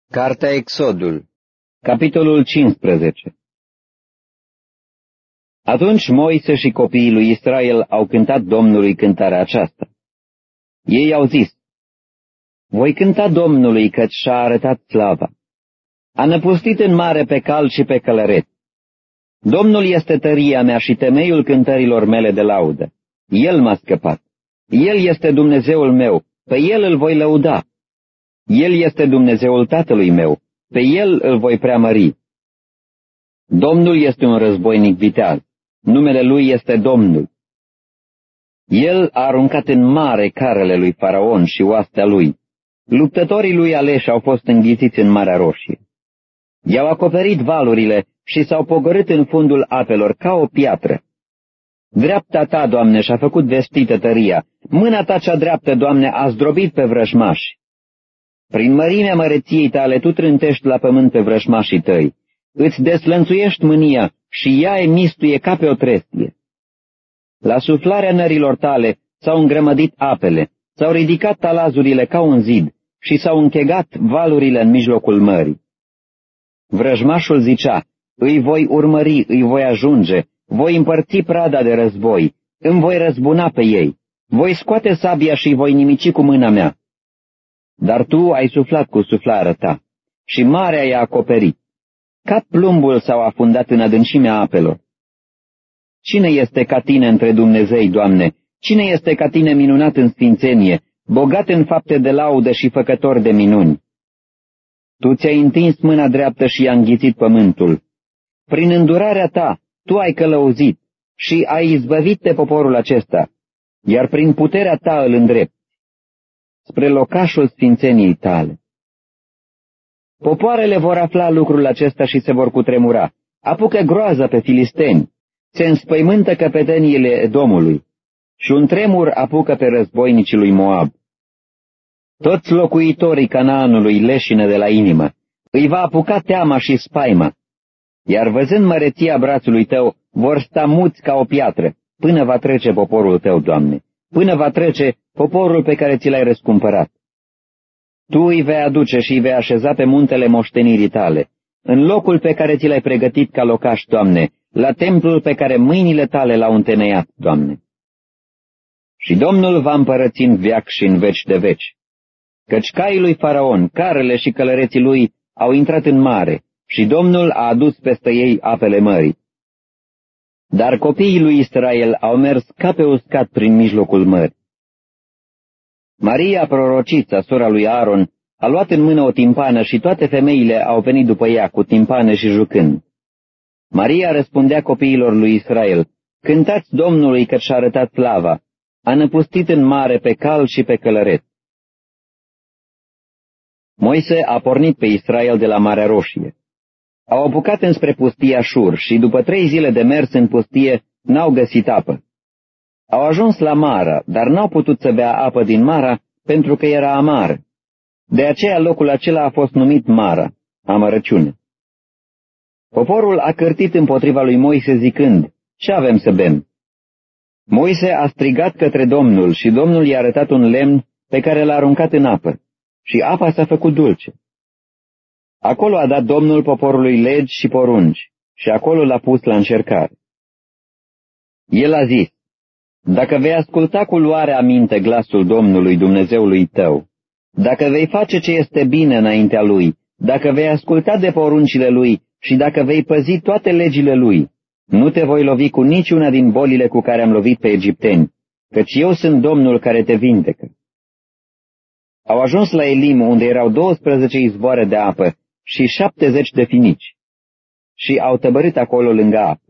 Cartea Exodul, capitolul 15. Atunci Moise și copiii lui Israel au cântat Domnului cântarea aceasta. Ei au zis: voi cânta Domnului, căci și-a arătat slava. A năpustit în mare pe cal și pe călăreț. Domnul este tăria mea și temeiul cântărilor mele de laudă. El m-a scăpat. El este Dumnezeul meu, pe El îl voi lăuda. El este Dumnezeul tatălui meu, pe El îl voi preamări. Domnul este un războinic viteaz, numele Lui este Domnul. El a aruncat în mare carele lui Faraon și oastea lui. Luptătorii lui aleși au fost înghițiți în Marea Roșie. I-au acoperit valurile și s-au pogorât în fundul apelor ca o piatră. Dreapta ta, Doamne, și-a făcut vestită tăria, mâna ta cea dreaptă, Doamne, a zdrobit pe vrăjmași. Prin mărimea măreției tale tu trântești la pământ pe vrăjmașii tăi, îți deslănțuiești mânia și ea mistuie ca pe o trestie. La suflarea nărilor tale s-au îngrămădit apele, s-au ridicat talazurile ca un zid și s-au închegat valurile în mijlocul mării. Vrăjmașul zicea: îi voi urmări, îi voi ajunge, voi împărți prada de război, îmi voi răzbuna pe ei, voi scoate sabia și îi voi nimici cu mâna mea. Dar tu ai suflat cu suflarea ta și marea i-a acoperit. Ca plumbul s-au afundat în adâncimea apelor. Cine este ca tine între Dumnezei, Doamne? Cine este ca tine minunat în sfințenie, bogat în fapte de laudă și făcător de minuni? Tu ți-ai întins mâna dreaptă și i-a înghițit pământul. Prin îndurarea ta tu ai călăuzit și ai izbăvit de poporul acesta, iar prin puterea ta îl îndrepți spre locașul sfințeniei tale. Popoarele vor afla lucrul acesta și se vor cutremura. Apucă groaza pe filisteni, se înspăimântă căpeteniile Edomului și un tremur apucă pe războinicii lui Moab. Toți locuitorii Canaanului leșină de la inimă, îi va apuca teama și spaima, iar văzând măreția brațului tău, vor sta muți ca o piatră, până va trece poporul tău, Doamne, până va trece poporul pe care ți l-ai răscumpărat. Tu îi vei aduce și îi vei așeza pe muntele moștenirii tale, în locul pe care ți l-ai pregătit ca locaș, Doamne, la templul pe care mâinile tale l-au întemeiat, Doamne. Și Domnul va împărăți în veac și în veci de veci, căci caii lui Faraon, carele și călăreții lui au intrat în mare și Domnul a adus peste ei apele mării. Dar copiii lui Israel au mers ca pe uscat prin mijlocul mării. Maria, prorocița, sora lui Aaron, a luat în mână o timpană și toate femeile au venit după ea cu timpane și jucând. Maria răspundea copiilor lui Israel: cântați Domnului, că și-a arătat slava, a năpustit în mare pe cal și pe călăreț. Moise a pornit pe Israel de la Marea Roșie. Au apucat înspre pustia Șur și după 3 zile de mers în pustie n-au găsit apă. Au ajuns la Mara, dar n-au putut să bea apă din Mara pentru că era amară. De aceea locul acela a fost numit Mara, amărăciune. Poporul a cârtit împotriva lui Moise zicând: ce avem să bem? Moise a strigat către Domnul și Domnul i-a arătat un lemn pe care l-a aruncat în apă și apa s-a făcut dulce. Acolo a dat Domnul poporului legi și porunci și acolo l-a pus la încercare. El a zis: dacă vei asculta cu luare aminte glasul Domnului Dumnezeului tău, dacă vei face ce este bine înaintea Lui, dacă vei asculta de poruncile Lui și dacă vei păzi toate legile Lui, nu te voi lovi cu niciuna din bolile cu care am lovit pe egipteni, căci eu sunt Domnul care te vindecă. Au ajuns la Elim, unde erau 12 izvoare de apă și 70 de finici, și au tăbărit acolo lângă apă.